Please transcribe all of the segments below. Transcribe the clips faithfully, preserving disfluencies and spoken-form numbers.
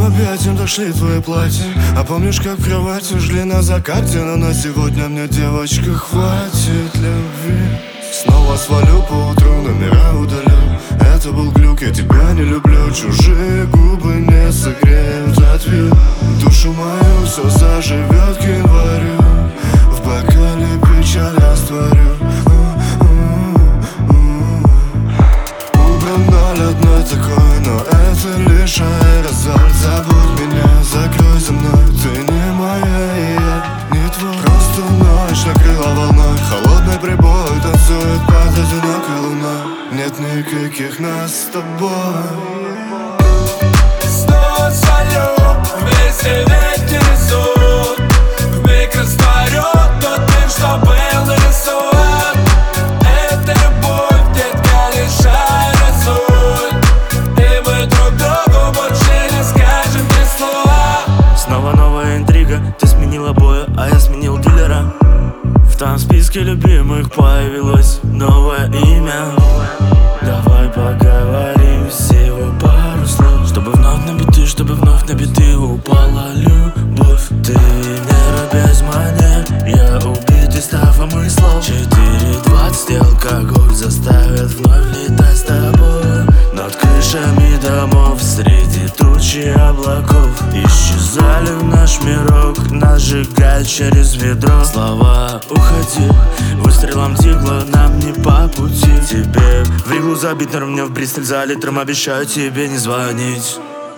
объятиям дошли твои платья. А помнишь, как в кровати жгли на закате? Но на сегодня мне, девочка, хватит любви. Снова свалю поутру, номера удалю. Это был глюк, я тебя не люблю. Чужие губы не согреют ответ. Душу мою все заживет к январю. В бокале печаль растворю. Убран ноль одной такой, но это лишь аэрозоль. Забудь меня, закрой за мной. Ты не моя и я не твой. Просто ночь накрыла волной. Холодный прибой танцует под одинокой луной. Нет никаких нас с тобой. Снова свалю, вместе ветер рисует. Вмиг растворет тот мир, что был нарисован. Это любовь, детка, лишь аэрозоль. И мы друг другу больше не скажем ни слова. Снова новая интрига, ты сменила боя, а я сменил дилера. В том списке любимых появилось новое имя. Давай поговорим всего пару слов, чтобы вновь на биты, чтобы вновь на биты упала любовь. Ты не без манер, я убитый стафом и слов. Четыре двадцать и алкоголь заставят вновь летать с тобой над крышами домов, среди тучи облаков. Исчезали в наш мирок, нас сжигает через ведро. Слова уходи, выстрелом тигла нам не по пути. Тебе в Ригу забить, на ровне в Бристоль за литром. Обещаю тебе не звонить.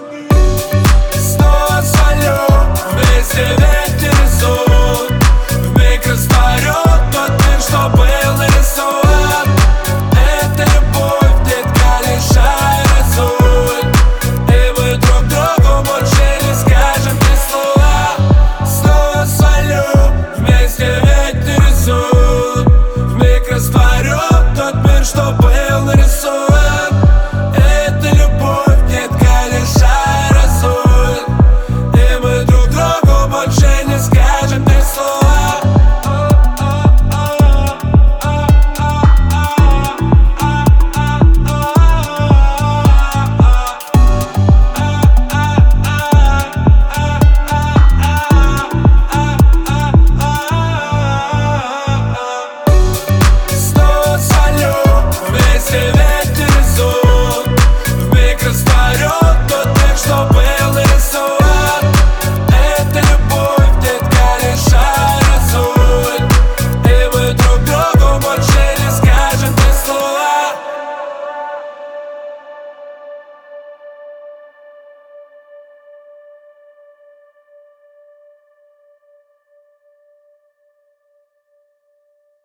Снова свалю, вместе ветер рисует. Вмиг растворет тот мир, что был нарисован. Это любовь, детка, лишь аэрозоль. И мы друг другу больше не скажем ни слова. Снова свалю, вместе ветер рисует.